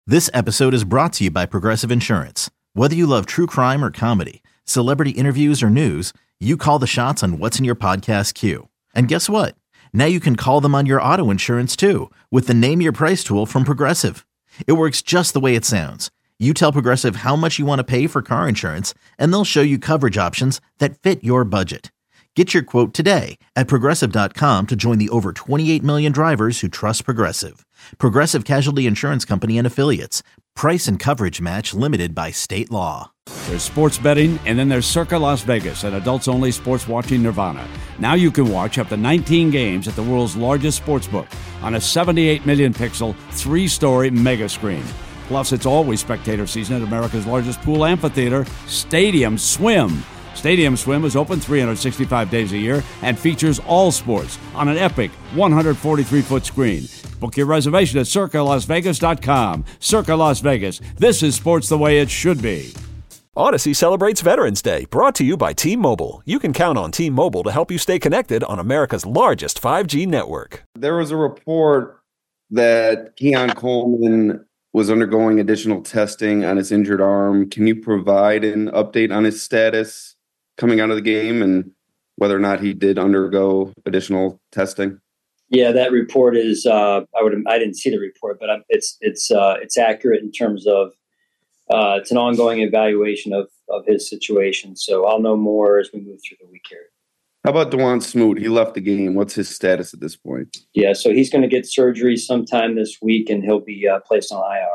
This episode is brought to you by Progressive Insurance. Whether you love true crime or comedy, celebrity interviews or news, you call the shots on what's in your podcast queue. And guess what? Now you can call them on your auto insurance too with the Name Your Price tool from Progressive. It works just the way it sounds. You tell Progressive how much you want to pay for car insurance, and they'll show you coverage options that fit your budget. Get your quote today at Progressive.com to join the over 28 million drivers who trust Progressive. Progressive Casualty Insurance Company and Affiliates. Price and coverage match limited by state law. There's sports betting, and then there's Circa Las Vegas, an adults-only sports watching nirvana. Now you can watch up to 19 games at the world's largest sportsbook on a 78 million pixel, 3-story mega screen. Plus, it's always spectator season at America's largest pool amphitheater, Stadium Swim. Stadium Swim is open 365 days a year and features all sports on an epic 143-foot screen. Book your reservation at CircaLasVegas.com. Circa Las Vegas. This is sports the way it should be. Odyssey celebrates Veterans Day, brought to you by T-Mobile. You can count on T-Mobile to help you stay connected on America's largest 5G network. There was a report that Keon Coleman was undergoing additional testing on his injured arm. Can you provide an update on his status coming out of the game and whether or not he did undergo additional testing? Yeah, that report is. I didn't see the report, but it's accurate in terms of it's an ongoing evaluation of his situation. So I'll know more as we move through the week here. How about Dawuane Smoot? He left the game. What's his status at this point? Yeah, so he's going to get surgery sometime this week, and he'll be placed on IR.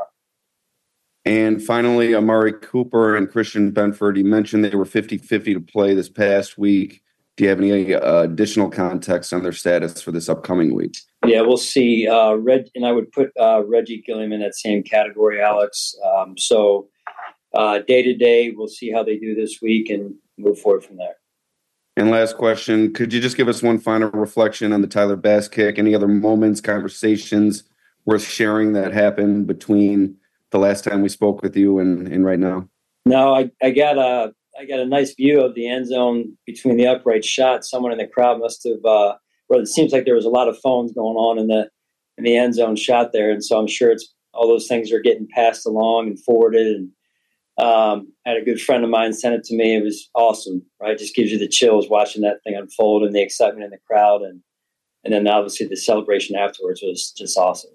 And finally, Amari Cooper and Christian Benford. You mentioned they were 50-50 to play this past week. Do you have any additional context on their status for this upcoming week? Yeah, we'll see. And I would put Reggie Gilliam in that same category, Alex. So day to day, we'll see how they do this week and move forward from there. And last question, could you just give us one final reflection on the Tyler Bass kick? Any other moments, conversations worth sharing that happened between the last time we spoke with you and right now? No, I got a nice view of the end zone between the upright shot. Someone in the crowd must have, well, it seems like there was a lot of phones going on in the end zone shot there. And so I'm sure it's all those things are getting passed along and forwarded. And had a good friend of mine send it to me. It was awesome, right? Just gives you the chills watching that thing unfold and the excitement in the crowd. And then obviously the celebration afterwards was just awesome.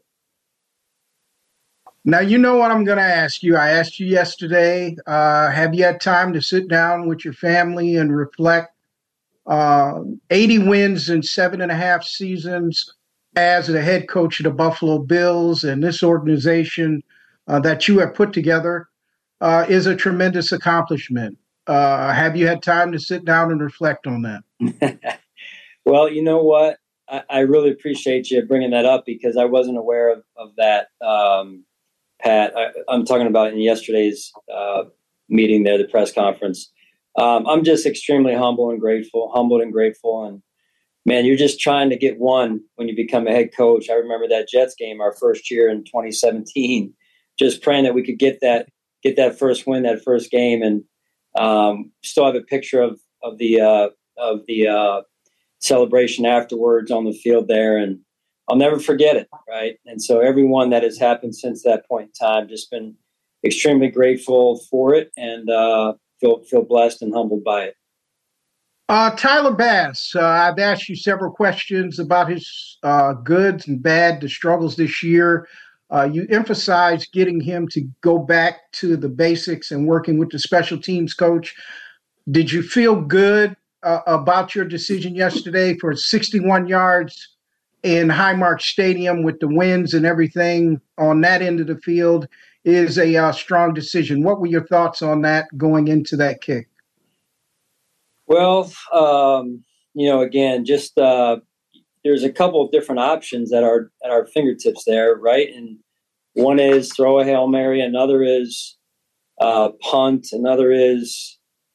Now, you know what I'm going to ask you. I asked you yesterday, have you had time to sit down with your family and reflect 80 wins in 7.5 seasons as the head coach of the Buffalo Bills, and this organization that you have put together is a tremendous accomplishment. Have you had time to sit down and reflect on that? Well, you know what? I really appreciate you bringing that up because I wasn't aware of that. Pat, I'm talking about in yesterday's meeting there, the press conference. I'm just extremely humbled and grateful. And, man, you're just trying to get one when you become a head coach. I remember that Jets game, our first year in 2017, just praying that we could get that first win, that first game. And still have a picture of the celebration afterwards on the field there. And I'll never forget it, right? And so everyone that has happened since that point in time, just been extremely grateful for it and feel blessed and humbled by it. Tyler Bass, I've asked you several questions about his goods and bad, the struggles this year. You emphasized getting him to go back to the basics and working with the special teams coach. Did you feel good about your decision yesterday for 61 yards in Highmark Stadium with the winds and everything on that end of the field is a strong decision? What were your thoughts on that going into that kick? Well, again, just there's a couple of different options that are at our fingertips there, right? And one is throw a Hail Mary, another is punt, another is,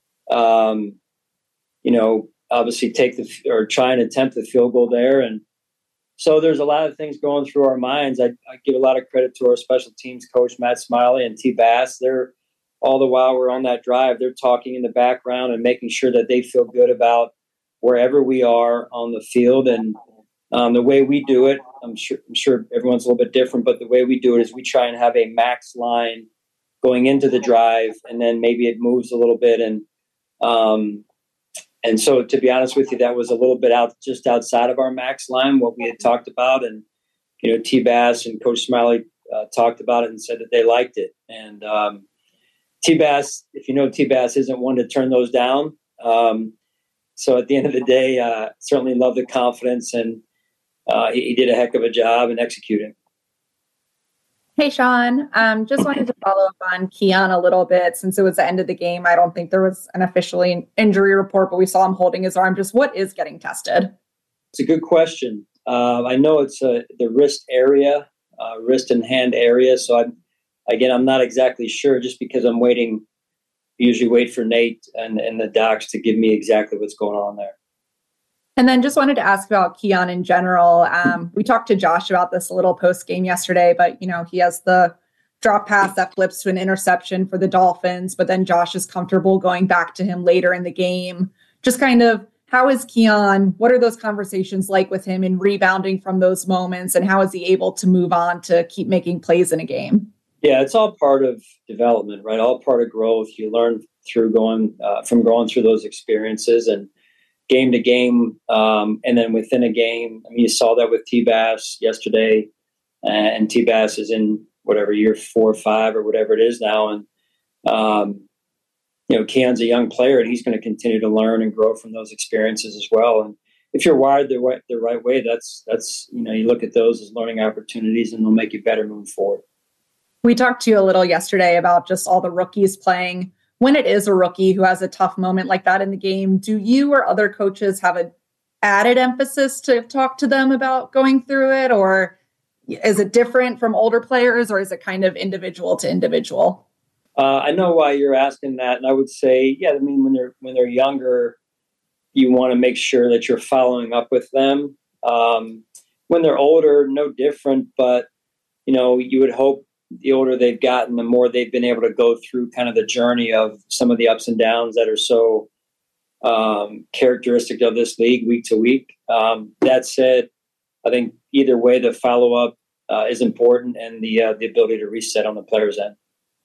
obviously try and attempt the field goal there. And so there's a lot of things going through our minds. I give a lot of credit to our special teams coach, Matt Smiley, and T. Bass. They're all the while we're on that drive, they're talking in the background and making sure that they feel good about wherever we are on the field. And the way we do it I'm sure everyone's a little bit different, but the way we do it is we try and have a max line going into the drive, and then maybe it moves a little bit. And so, to be honest with you, that was a little bit just outside of our max line, what we had talked about. And, T-Bass and Coach Smiley talked about it and said that they liked it. And T-Bass, if you know T-Bass, isn't one to turn those down. So at the end of the day, certainly love the confidence, and he did a heck of a job in executing. Hey, Sean, just wanted to follow up on Keon a little bit since it was the end of the game. I don't think there was an officially injury report, but we saw him holding his arm. Just what is getting tested? It's a good question. I know it's the wrist area, wrist and hand area. So I'm not exactly sure just because I'm waiting. Usually wait for Nate and the docs to give me exactly what's going on there. And then just wanted to ask about Keon in general. We talked to Josh about this a little post-game yesterday, but, he has the drop pass that flips to an interception for the Dolphins, but then Josh is comfortable going back to him later in the game. Just kind of, how is Keon? What are those conversations like with him in rebounding from those moments? And how is he able to move on to keep making plays in a game? Yeah, it's all part of development, right? All part of growth. You learn through going through those experiences and game to game, and then within a game. I mean, you saw that with T-Bass yesterday, and T-Bass is in whatever year 4 or 5 or whatever it is now, and Keon's a young player, and he's going to continue to learn and grow from those experiences as well. And if you're wired the right way, that's you look at those as learning opportunities, and they'll make you better moving forward. We talked to you a little yesterday about just all the rookies playing. When it is a rookie who has a tough moment like that in the game, do you or other coaches have an added emphasis to talk to them about going through it? Or is it different from older players, or is it kind of individual to individual? I know why you're asking that. And I would say, yeah, I mean, when they're younger, you want to make sure that you're following up with them. When they're older, no different, but, you would hope the older they've gotten, the more they've been able to go through kind of the journey of some of the ups and downs that are so characteristic of this league week to week. That said, I think either way, the follow-up is important, and the ability to reset on the player's end.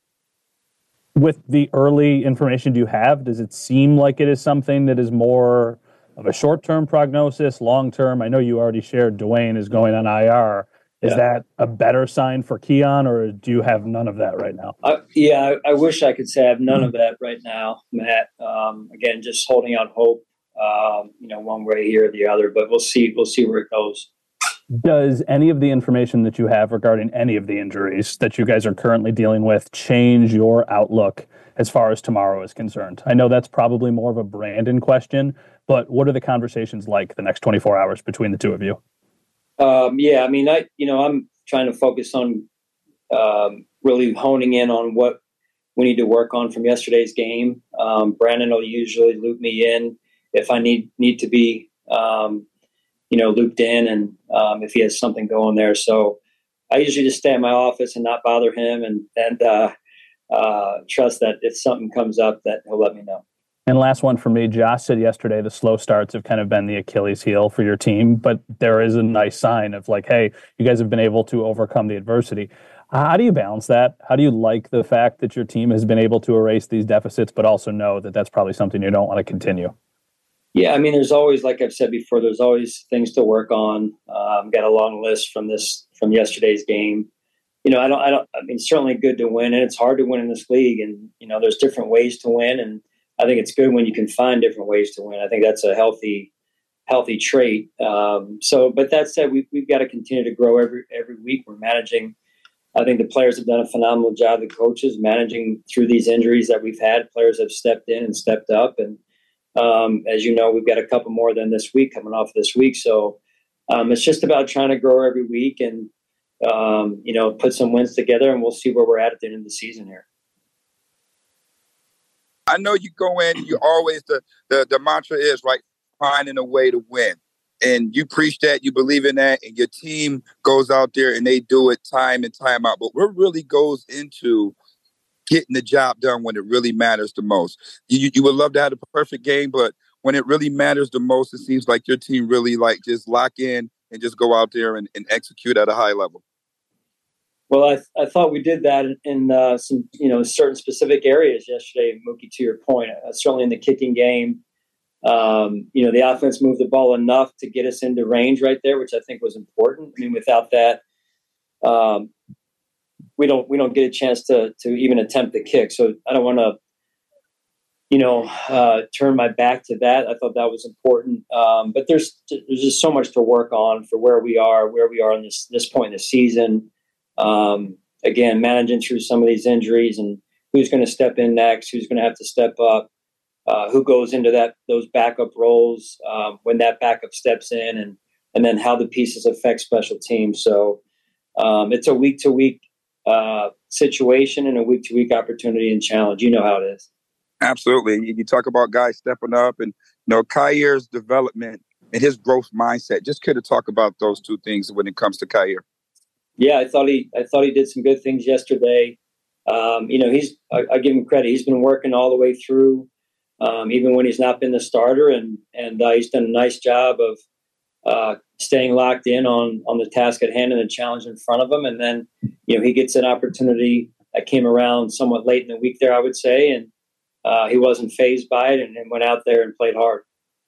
With the early information you have, does it seem like it is something that is more of a short-term prognosis, long-term? I know you already shared Dwayne is going on IR. Is that a better sign for Keon, or do you have none of that right now? I wish I could say I have none of that right now, Matt. Again, just holding out hope, one way here or the other, but we'll see where it goes. Does any of the information that you have regarding any of the injuries that you guys are currently dealing with change your outlook as far as tomorrow is concerned? I know that's probably more of a Brandon question, but what are the conversations like the next 24 hours between the two of you? I mean, I'm trying to focus on really honing in on what we need to work on from yesterday's game. Brandon will usually loop me in if I need to be, looped in, and if he has something going there. So I usually just stay in my office and not bother him, and trust that if something comes up, that he'll let me know. And last one for me, Josh said yesterday the slow starts have kind of been the Achilles heel for your team, but there is a nice sign of like, hey, you guys have been able to overcome the adversity. How do you balance that? How do you like the fact that your team has been able to erase these deficits, but also know that that's probably something you don't want to continue? Yeah, I mean, there's always, like I've said before, there's always things to work on. Got a long list from yesterday's game. I mean, certainly good to win, and it's hard to win in this league, and, there's different ways to win, and I think it's good when you can find different ways to win. I think that's a healthy trait. But that said, we've got to continue to grow every week. We're managing. I think the players have done a phenomenal job. The coaches managing through these injuries that we've had. Players have stepped in and stepped up. And as you know, we've got a couple more than this week coming off this week. So it's just about trying to grow every week and, put some wins together, and we'll see where we're at the end of the season here. I know you go in, you always, the mantra is, right, finding a way to win. And you preach that, you believe in that, and your team goes out there and they do it time and time out. But what really goes into getting the job done when it really matters the most? You would love to have a perfect game, but when it really matters the most, it seems like your team really just lock in and just go out there and execute at a high level. Well, I thought we did that in some, certain specific areas yesterday, Mookie, to your point. Certainly in the kicking game, the offense moved the ball enough to get us into range right there, which I think was important. I mean, without that, we don't get a chance to even attempt the kick. So I don't want to, turn my back to that. I thought that was important. But there's just so much to work on for where we are in this point in the season. Again, managing through some of these injuries and who's going to step in next, who's going to have to step up, who goes into those backup roles when that backup steps in, and then how the pieces affect special teams. So it's a week-to-week situation and a week-to-week opportunity and challenge. You know how it is. Absolutely. You talk about guys stepping up and, Kyrie's development and his growth mindset. Just care to talk about those two things when it comes to Kyrie. Yeah, I thought he did some good things yesterday. I give him credit. He's been working all the way through, even when he's not been the starter, and he's done a nice job of staying locked in on the task at hand and the challenge in front of him. And then, he gets an opportunity that came around somewhat late in the week there, I would say, and he wasn't fazed by it and went out there and played hard.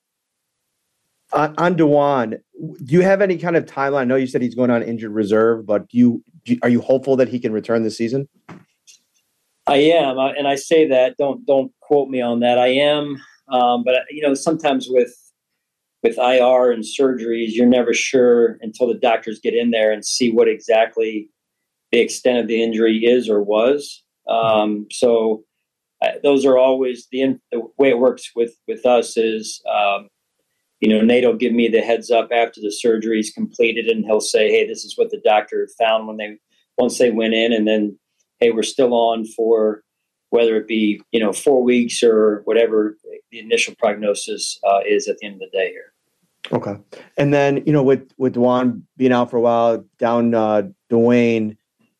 On Dawand, do you have any kind of timeline? I know you said he's going on injured reserve, but are you hopeful that he can return this season? I am, and I say that. Don't quote me on that. I am, but sometimes with IR and surgeries, you're never sure until the doctors get in there and see what exactly the extent of the injury is or was. So those are always the way it works with us is. Nate will give me the heads up after the surgery is completed, and he'll say, "Hey, this is what the doctor found once they went in," and then, "Hey, we're still on for whether it be 4 weeks or whatever the initial prognosis is at the end of the day here." Okay, and then with Dawand being out for a while, down Dwayne,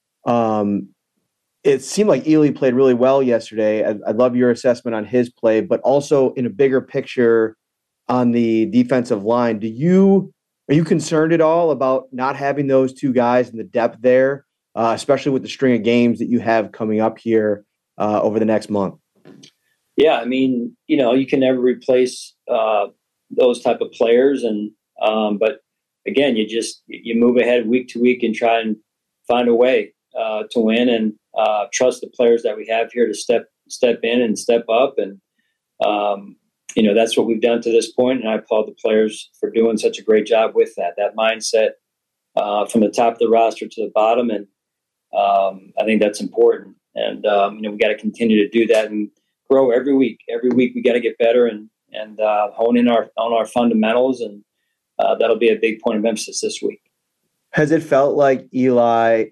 it seemed like Ely played really well yesterday. I'd love your assessment on his play, but also in a bigger picture. On the defensive line, are you concerned at all about not having those two guys in the depth there, especially with the string of games that you have coming up here over the next month? Yeah, I mean, you can never replace those type of players, and but again, you move ahead week to week and try and find a way to win, and trust the players that we have here to step in and step up, and that's what we've done to this point, and I applaud the players for doing such a great job with that mindset from the top of the roster to the bottom, and I think that's important. And we got to continue to do that and grow every week. Every week we got to get better and hone in on our fundamentals, and that'll be a big point of emphasis this week. Has it felt like Ely,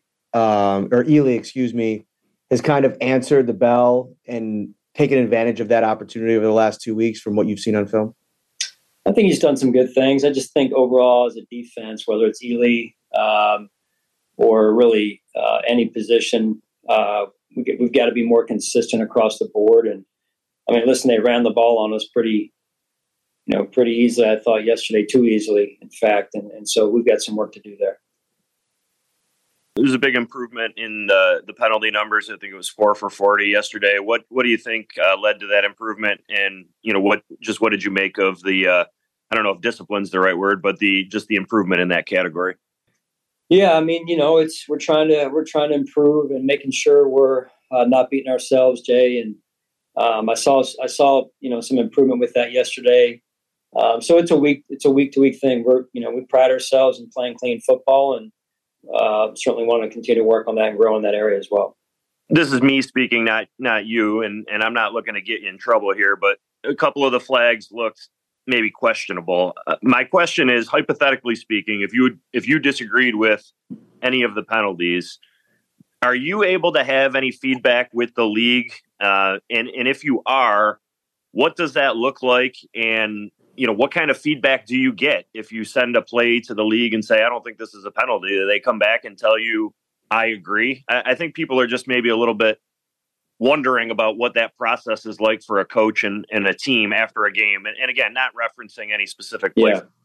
has kind of answered the bell and taken advantage of that opportunity over the last 2 weeks from what you've seen on film? I think he's done some good things. I just think overall as a defense, whether it's Ely or really any position, we've got to be more consistent across the board. And I mean, listen, they ran the ball on us pretty easily. I thought yesterday, too easily, in fact. And so we've got some work to do there. There's a big improvement in the penalty numbers. I think it was 4 for 40 yesterday. What do you think led to that improvement? And what did you make of the? I don't know if discipline's the right word, but the improvement in that category. Yeah, I mean, we're trying to improve and making sure we're not beating ourselves, Jay. And I saw some improvement with that yesterday. So it's a week to week thing. We pride ourselves in playing clean football, and certainly want to continue to work on that and grow in that area as well. This is me speaking, not you, and I'm not looking to get you in trouble here, but a couple of the flags looked maybe questionable. My question is, hypothetically speaking, if you disagreed with any of the penalties, are you able to have any feedback with the league? And if you are, what does that look like? And what kind of feedback do you get if you send a play to the league and say, I don't think this is a penalty? Do they come back and tell you, I agree? I think people are just maybe a little bit wondering about what that process is like for a coach and a team after a game. And again, not referencing any specific play.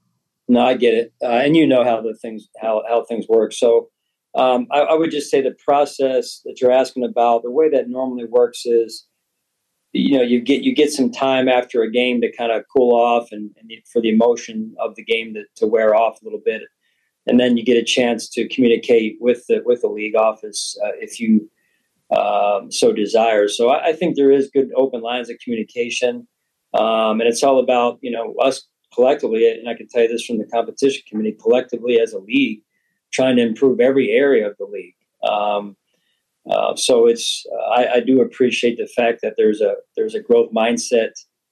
No, I get it. And you know how things work. So I would just say the process that you're asking about, the way that normally works is, you get some time after a game to kind of cool off and for the emotion of the game to wear off a little bit. And then you get a chance to communicate with the league office if you so desire. So I think there is good open lines of communication. And it's all about, us collectively, and I can tell you this from the competition committee, collectively as a league, trying to improve every area of the league. So I do appreciate the fact that there's a growth mindset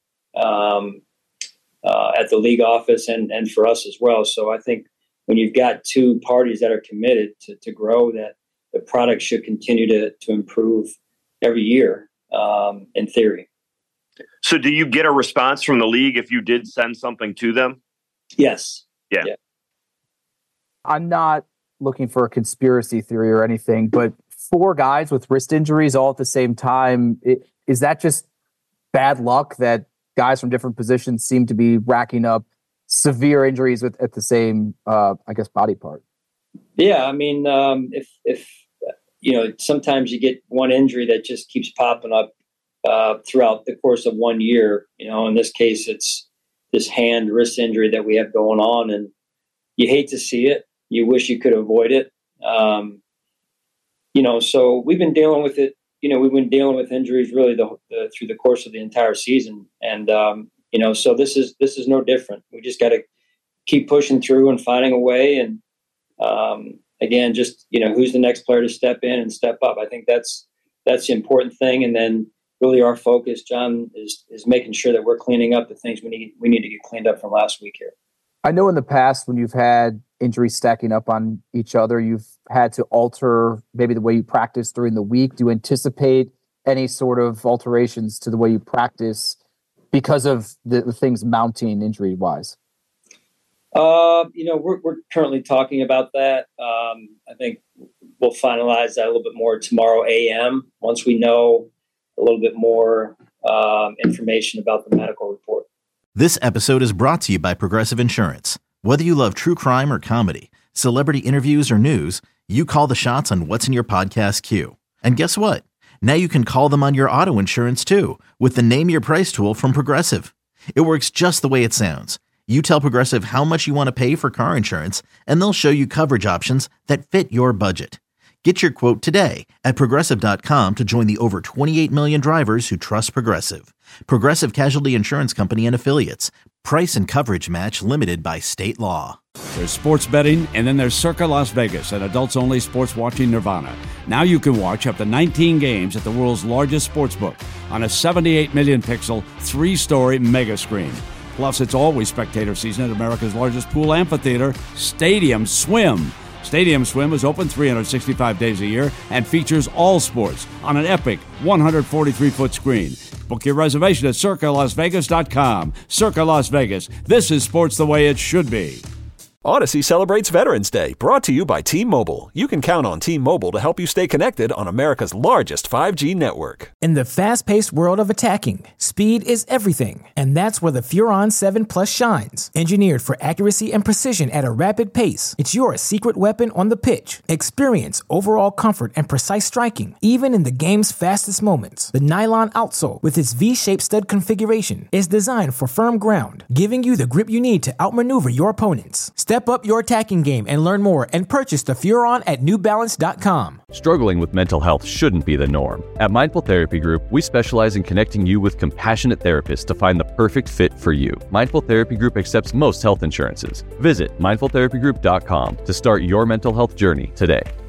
at the league office and for us as well. So I think when you've got two parties that are committed to grow, that the product should continue to improve every year, in theory. So do you get a response from the league if you did send something to them? Yes. Yeah. I'm not looking for a conspiracy theory or anything, but 4 guys with wrist injuries all at the same time, is that just bad luck that guys from different positions seem to be racking up severe injuries at the same, body part? Yeah. I mean, if sometimes you get one injury that just keeps popping up throughout the course of 1 year. In this case, it's this wrist injury that we have going on, and you hate to see it. You wish you could avoid it. So we've been dealing with it. We've been dealing with injuries really through the course of the entire season. And, so this is no different. We just got to keep pushing through and finding a way. And, again, just, who's the next player to step in and step up? I think that's the important thing. And then really our focus, John, is making sure that we're cleaning up the things we need to get cleaned up from last week here. I know in the past when you've had injuries stacking up on each other, you've had to alter maybe the way you practice during the week. Do you anticipate any sort of alterations to the way you practice because of the things mounting injury-wise? We're currently talking about that. I think we'll finalize that a little bit more tomorrow a.m. once we know a little bit more information about the medical report. This episode is brought to you by Progressive Insurance. Whether you love true crime or comedy, celebrity interviews or news, you call the shots on what's in your podcast queue. And guess what? Now you can call them on your auto insurance too with the Name Your Price tool from Progressive. It works just the way it sounds. You tell Progressive how much you want to pay for car insurance, and they'll show you coverage options that fit your budget. Get your quote today at Progressive.com to join the over 28 million drivers who trust Progressive. Progressive Casualty Insurance Company and Affiliates. Price and coverage match limited by state law. There's sports betting, and then there's Circa Las Vegas, an adults-only sports watching nirvana. Now you can watch up to 19 games at the world's largest sportsbook on a 78 million pixel, 3-story mega screen. Plus, it's always spectator season at America's largest pool amphitheater, Stadium Swim. Stadium Swim is open 365 days a year and features all sports on an epic 143-foot screen. Book your reservation at CircaLasVegas.com. Circa Las Vegas. This is sports the way it should be. Odyssey celebrates Veterans Day, brought to you by T-Mobile. You can count on T-Mobile to help you stay connected on America's largest 5G network. In the fast-paced world of attacking, speed is everything, and that's where the Furon 7 Plus shines. Engineered for accuracy and precision at a rapid pace, it's your secret weapon on the pitch. Experience overall comfort and precise striking, even in the game's fastest moments. The nylon outsole, with its V-shaped stud configuration, is designed for firm ground, giving you the grip you need to outmaneuver your opponents. Step up your attacking game and learn more and purchase the Furon at NewBalance.com. Struggling with mental health shouldn't be the norm. At Mindful Therapy Group, we specialize in connecting you with compassionate therapists to find the perfect fit for you. Mindful Therapy Group accepts most health insurances. Visit mindfultherapygroup.com to start your mental health journey today.